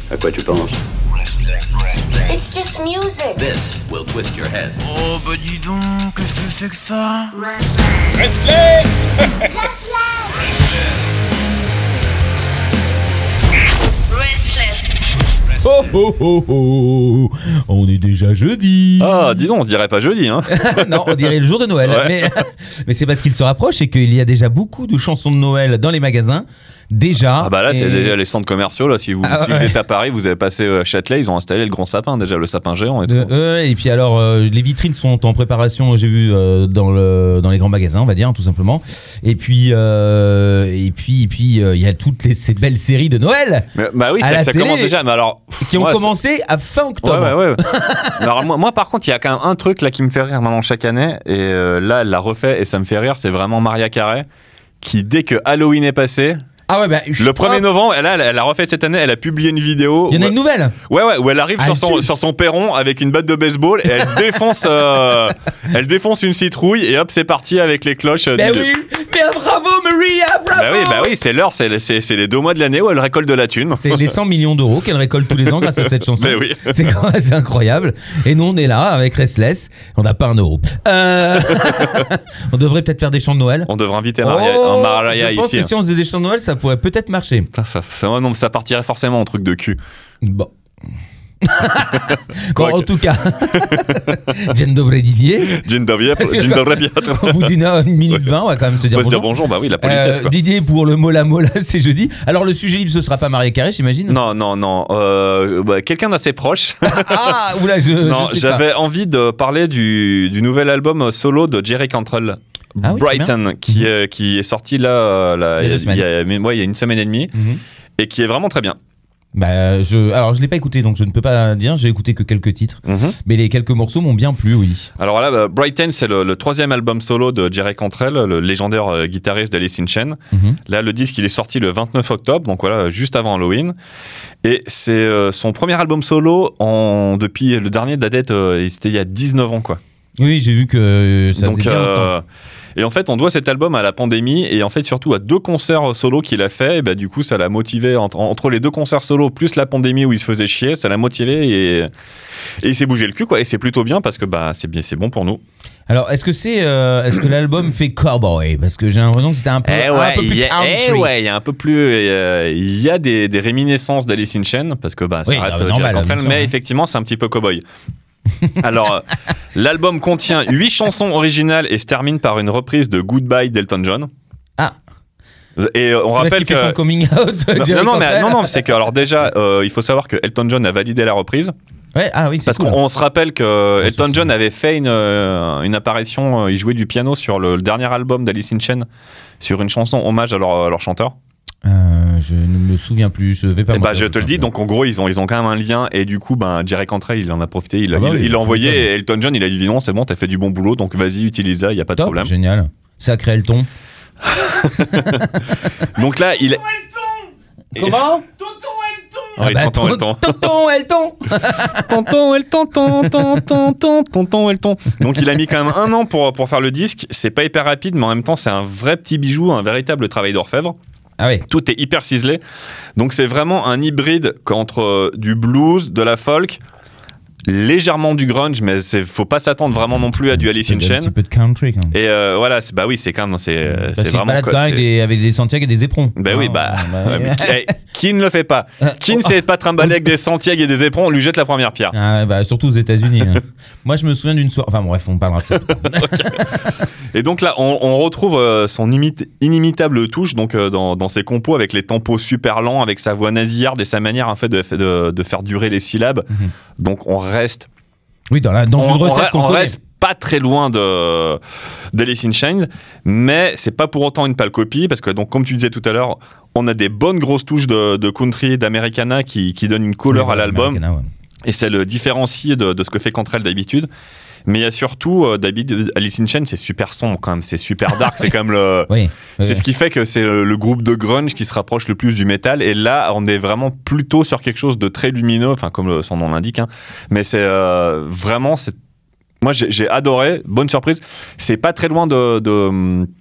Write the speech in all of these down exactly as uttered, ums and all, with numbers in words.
À quoi tu penses? It's just music. This will twist your head. Oh bah dis donc, qu'est-ce que c'est que ça? Restless. Restless. Oh oh oh oh, on est déjà jeudi. Ah, dis donc, on se dirait pas jeudi, hein. Non, on dirait le jour de Noël. Ouais. Mais, mais c'est parce qu'il se rapproche et qu'il y a déjà beaucoup de chansons de Noël dans les magasins. Déjà. Ah bah là, et... c'est déjà les centres commerciaux. Là, si vous, Ah si ouais. vous êtes à Paris, vous avez passé à Châtelet, ils ont installé le grand sapin, déjà le sapin géant et De, tout. euh, et puis alors, euh, les vitrines sont en préparation, j'ai vu euh, dans, le, dans les grands magasins, on va dire, tout simplement. Et puis, euh, et puis, et puis, il euh, y a toutes les, ces belles séries de Noël. Mais, bah oui, à c'est la que ça télé, commence déjà. Mais alors, qui ont moi, commencé à fin c'est- octobre. Ouais, ouais, ouais. Alors moi, moi, par contre, il y a quand même un truc là qui me fait rire maintenant chaque année. Et euh, là, elle l'a refait et ça me fait rire. C'est vraiment Maria Carey qui, dès que Halloween est passé, Ah ouais, bah, je le crois- premier novembre, elle a, elle a refait cette année. Elle a publié une vidéo. Il y en a où- une nouvelle. Ouais, ouais, où elle arrive Ah, sur, elle son, suit. sur son perron avec une batte de baseball et elle défonce, euh, elle défonce une citrouille et hop, c'est parti avec les cloches. euh, Bah du- oui, mais bravo Maria, bravo. Bah oui, bah oui, c'est l'heure, c'est, c'est, c'est les deux mois de l'année où elle récolte de la thune. C'est les cent millions d'euros qu'elle récolte tous les ans grâce à cette chanson. Mais oui. C'est, quand même- c'est incroyable. Et nous, on est là avec Restless. On n'a pas un euro. Euh... on devrait peut-être faire des chants de Noël. On devrait inviter Maria, Oh, un Maria je pense ici. que si on faisait des chants de Noël, ça pourrait peut-être marcher. Putain, ça, ça, ouais, non, ça partirait forcément en truc de cul. Bon. Bon, Ok. en tout cas, Dzień dobry Didier. Dzień dobry, Parce que dzień quand- dobry, Piotr. Au bout d'une heure, une minute vingt, on va quand même se On dire peut se dire bonjour. bonjour, bah oui, la politesse Euh, quoi. Didier pour le mola mola, c'est jeudi. Alors le sujet libre, ce sera pas Maria Carey, j'imagine. Non, non, non. Euh, bah, quelqu'un d'assez proche. Ah, oula, je. non, je sais pas. j'avais envie de parler du, du nouvel album solo de Jerry Cantrell. Ah oui, très Brighton, qui, est, qui est sorti là, euh, là, Il y a deux il, y semaines. a, mais, ouais, il y a une semaine et demie, Mhm. et qui est vraiment très bien. Bah, je, alors je l'ai pas écouté, donc je ne peux pas dire. J'ai écouté que quelques titres, Mhm. mais les quelques morceaux m'ont bien plu, oui. Alors là, bah, Brighton, c'est le, le troisième album solo de Jerry Cantrell, le légendaire euh, guitariste d'Alice in Chains. Mhm. Là, le disque, il est sorti le vingt-neuf octobre, donc voilà, juste avant Halloween. Et c'est euh, son premier album solo en, depuis le dernier de la date, euh, c'était il y a dix-neuf ans, quoi. Oui, j'ai vu que ça Donc, faisait bien euh, longtemps. et en fait, on doit cet album à la pandémie et en fait surtout à deux concerts solo qu'il a fait. Et bah, du coup, ça l'a motivé entre, entre les deux concerts solo plus la pandémie où il se faisait chier, ça l'a motivé et, et il s'est bougé le cul quoi. Et c'est plutôt bien parce que bah c'est bien, c'est bon pour nous. Alors, est-ce que c'est, euh, est-ce que l'album fait cowboy? Parce que j'ai l'impression que c'était un peu, un peu plus il y a, country. eh ouais, il y a un peu plus, euh, il y a des, des réminiscences d'Alice in Chains parce que bah ça Oui, reste non, mais Jerry normal, Cantrell, bien sûr, mais hein. effectivement c'est un petit peu cowboy. Alors, euh, l'album contient huit chansons originales et se termine par une reprise de Goodbye d'Elton John. Ah. Et euh, on C'est parce rappelle qu'il que fait son coming out. non, Jerry non, non, mais, Cantrell. non, non, c'est que alors déjà, euh, il faut savoir que Elton John a validé la reprise Ouais, ah oui, c'est parce cool. qu'on on se rappelle que Ouais, Elton c'est John avait fait une, euh, une apparition, euh, il jouait du piano sur le, le dernier album d'Alice in Chains sur une chanson hommage à leur, à leur chanteur. Euh, je ne me souviens plus. Je vais pas. Et m'en bah, je faire te le tout dis, ça. donc en gros, ils ont, ils ont quand même un lien et du coup, ben, Jerry Cantrell, il en a profité, il, a- Ah bah il, oui, il l'a tout envoyé le temps. et Elton John, il a dit non, c'est bon, t'as fait du bon boulot, donc vas-y, utilise ça, il n'y a pas de Top, problème. génial. Sacré Elton. Donc là, il est. Comment? Ah oui, tonton Elton. Tonton Elton. Tonton Elton, tonton, tonton, tonton Elton. Donc il a mis quand même un an pour, pour faire le disque. C'est pas hyper rapide, mais en même temps, c'est un vrai petit bijou, un véritable travail d'orfèvre. Ah oui. Tout est hyper ciselé. Donc c'est vraiment un hybride entre euh, du blues, de la folk, légèrement du grunge, mais c'est faut pas s'attendre vraiment non plus à du Alice in Un Chains. petit peu de country quand même. Et euh, voilà, c'est, bah oui, c'est quand même, c'est, euh, Parce c'est qu'il se vraiment. balade quoi, quand même c'est- avec des, avec des Santiago et des éperons. Ben oui, Ah, bah. bah, ouais, mais qui, eh, qui ne le fait pas? Qui ne sait pas trimballer avec des Santiago et des éperons, on lui jette la première pierre. Ah ouais, bah, surtout aux États-Unis. hein. Moi, je me souviens d'une soirée. Enfin, bref, on parlera de ça. Et donc là, on, on retrouve euh, son imite- inimitable touche donc, euh, dans, dans ses compos avec les tempos super lents, avec sa voix nasillarde et sa manière en fait, de, de, de faire durer les syllabes. Mhm. Donc on reste, Oui, dans, la, dans on, une on recette re- qu'on on connaît. reste pas très loin de d'Alice in Chains, mais c'est pas pour autant une pâle copie parce que donc comme tu disais tout à l'heure, on a des bonnes grosses touches de, de country, d'Americana qui, qui donnent une couleur Oui, à voilà, l'album. Americana, ouais. Et c'est le différencier de, de ce que fait Cantrell d'habitude. Mais il y a surtout, euh, d'habitude, Alice in Chains, c'est super sombre quand même, c'est super dark, c'est quand même le... Oui. C'est oui. ce qui fait que c'est le, le groupe de grunge qui se rapproche le plus du métal. Et là, on est vraiment plutôt sur quelque chose de très lumineux, enfin comme le- son nom l'indique. Hein. Mais c'est euh, vraiment... C'est... Moi, j'ai, j'ai adoré, bonne surprise. C'est pas très loin de... de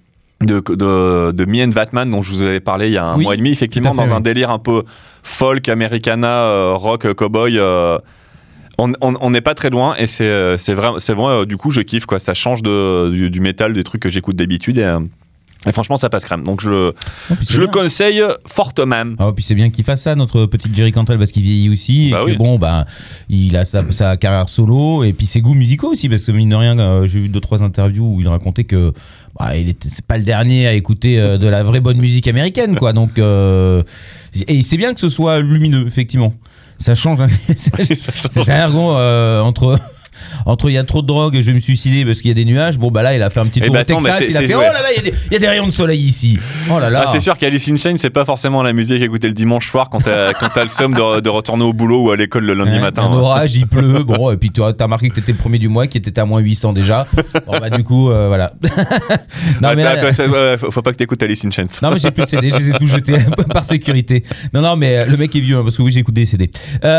de, de, de Me and Batman dont je vous avais parlé il y a un Oui, mois et demi, effectivement, tout à fait, dans un oui. délire un peu folk, americana, euh, rock, cowboy. Euh, on on- on n'est pas très loin et c'est, euh, c'est vrai, c'est vrai euh, du coup, je kiffe, quoi. Ça change de, du, du métal, des trucs que j'écoute d'habitude. Et, euh, et franchement, ça passe crème. Donc, je, le- Oh, puis c'est je le bien. conseille fortement. Ah, puis c'est bien qu'il fasse ça, notre petite Jerry Cantrell, parce qu'il vieillit aussi. Bah et que oui. bon, bah, il a sa, sa carrière solo et puis ses goûts musicaux aussi, parce que mine de rien, euh, j'ai vu deux trois interviews où il racontait que bah, il était c'est pas le dernier à écouter euh, de la vraie bonne musique américaine, quoi. Donc, euh, et c'est bien que ce soit lumineux, effectivement. Ça change. Hein. Ça change. C'est un ergon euh, entre. Entre il y a trop de drogue, je vais me suicider parce qu'il y a des nuages. Bon, bah là, il a fait un petit Eh tour bah au attends, Texas. mais c'est- Il a c'est- fait ouais. oh là là, il y, a des- il y a des rayons de soleil ici. Oh là là. Ah, c'est sûr qu'Alice in Chains, c'est pas forcément la musique à écouter le dimanche soir quand t'as, quand t'as le somme de, de retourner au boulot ou à l'école le lundi Ouais, matin. Un ouais. orage, il pleut. Bon, et puis tu as t'as remarqué que t'étais le premier du mois qui était à moins huit cents déjà. Bon, bah, du coup, euh, voilà. non, Ouais, mais t'as- là- toi, ça- ouais, faut, faut pas que t'écoutes Alice in Chains. non, mais j'ai plus de C D, je les ai tous jetés par sécurité. Non, non, mais le mec est vieux, hein, parce que oui, j'écoute des C D.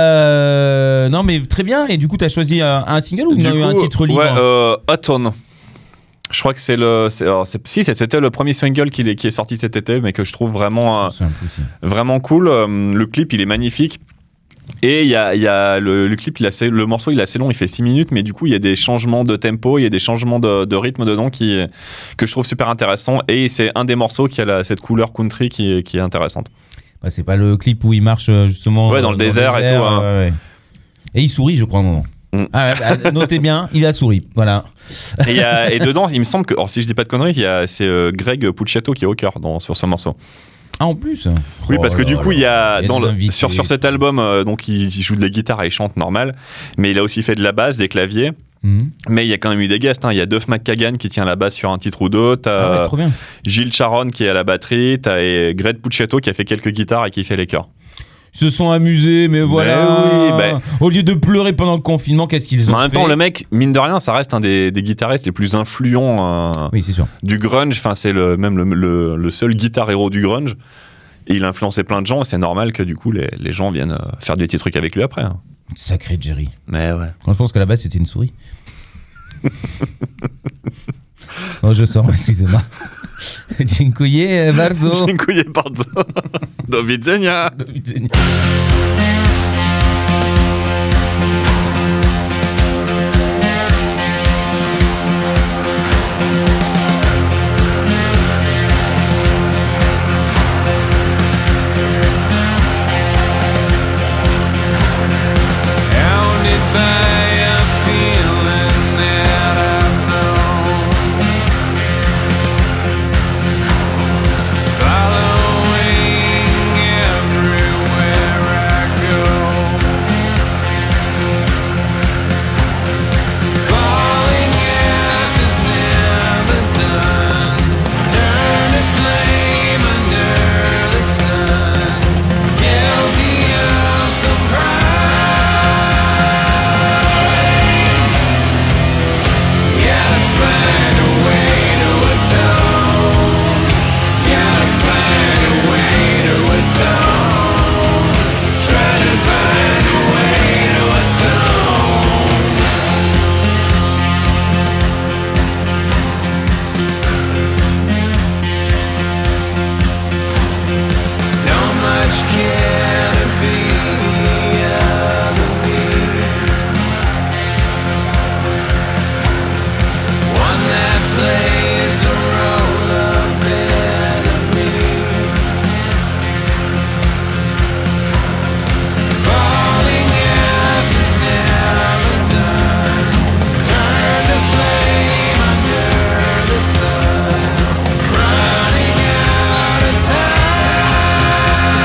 Euh, non, mais très bien. Et du coup, t'as choisi un, un single ou il y a eu un titre libre? Ouais, euh, Autumn. Je crois que c'est le. C'est, alors, c'est- si, c'était le premier single qui est, qui est sorti cet été, mais que je trouve vraiment, euh, C'est un peu aussi. vraiment cool. Euh, Le clip, il est magnifique. Et il y a, il y a le, le clip, il est assez- le morceau, il est assez long, il fait six minutes, mais du coup, il y a des changements de tempo, il y a des changements de, de rythme dedans qui, que je trouve super intéressant. Et c'est un des morceaux qui a la- cette couleur country qui est, qui est intéressante. Bah, c'est pas le clip où il marche euh, justement Ouais, dans le désert et tout, hein. ouais, ouais. Et il sourit, je crois, un moment. Mm. Ah, ouais, bah, notez bien, il a souri. Voilà. Et, il y a- et dedans, il me semble que, alors, si je dis pas de conneries, il y a, c'est euh, Greg Puciato qui est au cœur dans, sur ce morceau. Ah, en plus. Oui, Oh parce que là du coup, là. il y a, Il y a dans des le, invités. sur, sur cet album, euh, donc il, il joue de la guitare et il chante normal, mais il a aussi fait de la basse, des claviers. Mhm. Mais il y a quand même eu des guests. hein. Il y a Duff McKagan qui tient la basse sur un titre ou deux. T'as Ah ouais, trop bien. Gilles Charon qui est à la batterie. T'as et Greg Puciato qui a fait quelques guitares et qui fait les chœurs. Ils se sont amusés, mais voilà. oui, ben- Au lieu de pleurer pendant le confinement, qu'est-ce qu'ils ont Mais en même fait temps, le mec, mine de rien, ça reste un des, des guitaristes les plus influents euh, Oui, c'est sûr. du grunge. Enfin, c'est le, même le, le- le seul guitar héros du grunge. Et il a influencé plein de gens. Et c'est normal que du coup, les, les gens viennent euh, faire des petits trucs avec lui après. hein. Sacré Jerry. Mais ouais. Quand je pense qu'à la base, c'était une souris. Oh, je sors, excusez-moi. Dziękuję bardzo. Dziękuję bardzo. Do widzenia. Do widzenia. Hounded by a feeling that I've known, following everywhere I go, falling as is never done, turn to flame under the sun, guilty of some pride. Gotta find a way to atone. Gotta find a way to atone. Try to find a way to atone. So much care to be other me. One that plays the role of enemy, falling as is never done, turn to flame under the sun, running out of time.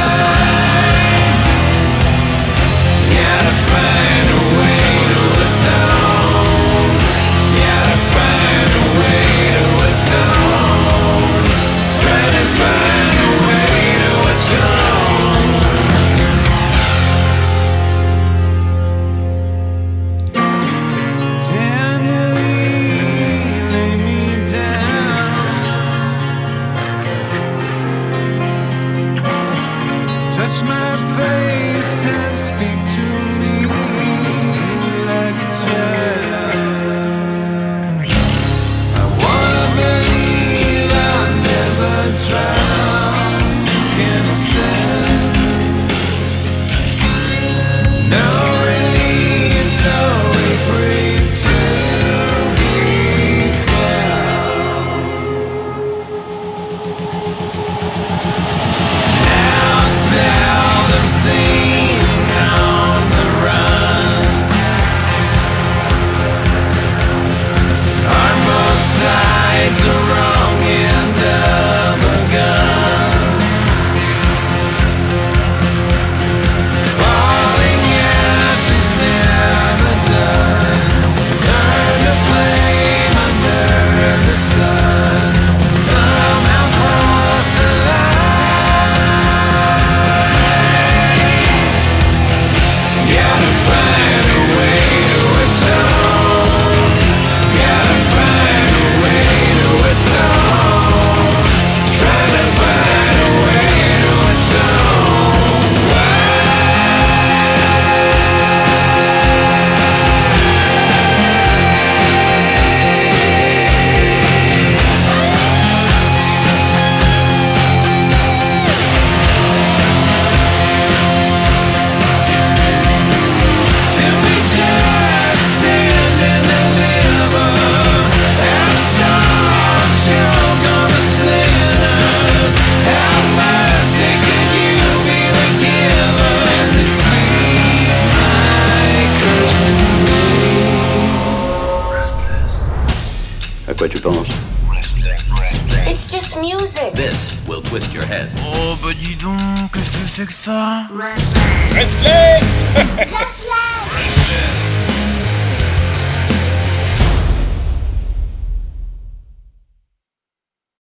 Gotta find a way to atone. Gotta find a way to atone. Try to find a way to atone. Tenderly lay me down. Touch my face and speak to me like a child. I wanna believe I quoi tu penses? It's just music. This will twist your head. Oh bah dis donc, qu'est-ce que c'est que ça? Restless. Restless.